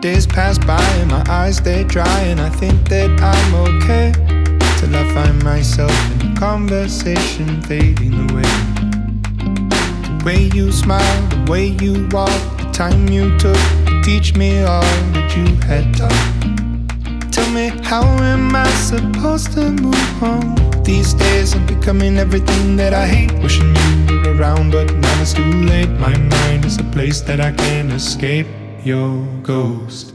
days pass by and my eyes they dry, and I think that I'm okay till I find myself in a conversation fading away. The way you smile, the way you walk, the time you took to teach me all that you had taught. Tell me, how am I supposed to move on? These days I'm becoming everything that I hate. Wishing you were around, but now it's too late. My mind is a place that I can't escape your ghost.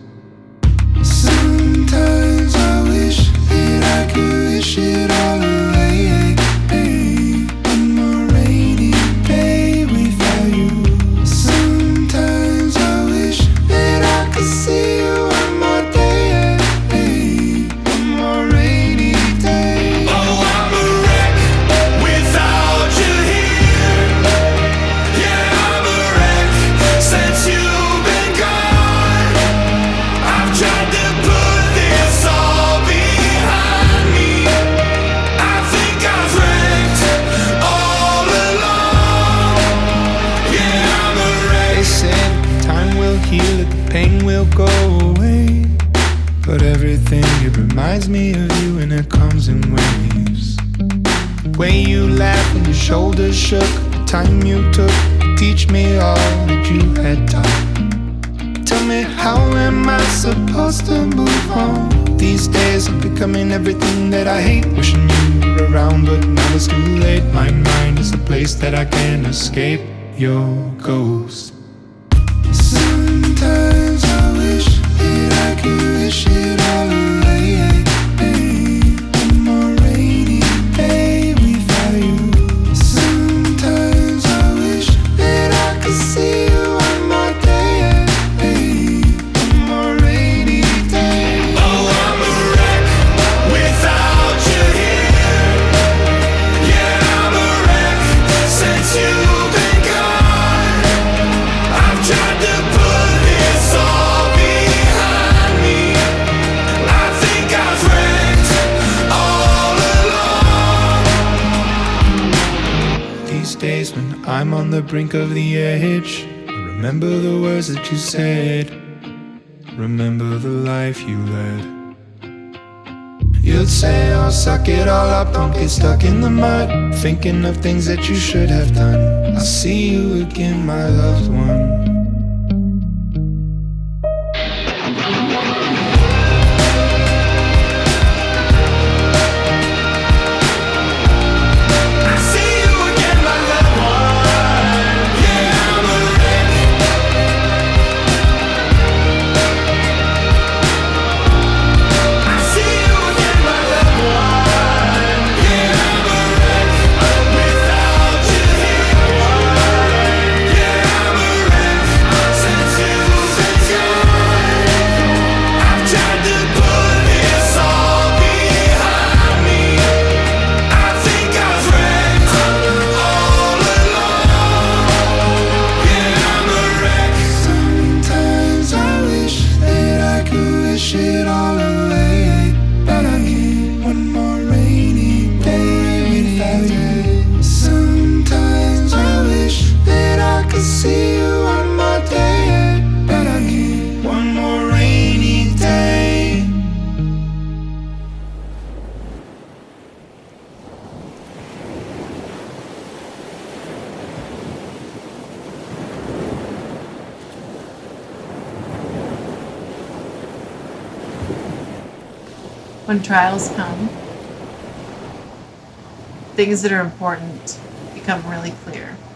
Sometimes I wish that I could wish it all away. One more rainy day without you. Sometimes I wish that I could see you one more day. One more rainy day. Oh, I'm a wreck without you here. Yeah, I'm a wreck since you've been gone. I've tried to put this all behind me. I think I've wrecked all along. Yeah, I'm a wreck. They said time will heal it, the pain will go away. But everything, it reminds me of you, and it comes in waves. The way you laughed when your shoulders shook, the time you took to teach me all that you had taught. Tell me, how am I supposed to move on? These days I'm becoming everything that I hate. Wishing you were around, but now it's too late. My mind is a place that I can't escape your ghost. Sometimes I wish that I could wish it all away. One more rainy day without you. Sometimes I wish that I could see you one more day. One more rainy day. Oh, I'm a wreck without you here. Yeah, I'm a wreck since you've been gone. I've tried to put this all behind me. I think I've wrecked all along. These days when I'm on the brink of the edge, I remember the words that you said. Remember the life you led. You'd say, oh, suck it all up, don't get stuck in the mud, thinking of things that you should have done. I'll see you again, my loved one. I see you again, my loved one. Yeah, I'm a wreck. I see you again, my loved one. Yeah, I'm a wreck without you here. Yeah, I'm a wreck since you've been gone. I've tried to put this all behind me. I think I've wrecked all along. Yeah, I'm a wreck. Sometimes I wish that I could wish it all away, but I can't. One more rainy day without you. Sometimes I wish that I could see you one more day, but I can't. One more rainy day. When trials come, things that are important become really clear.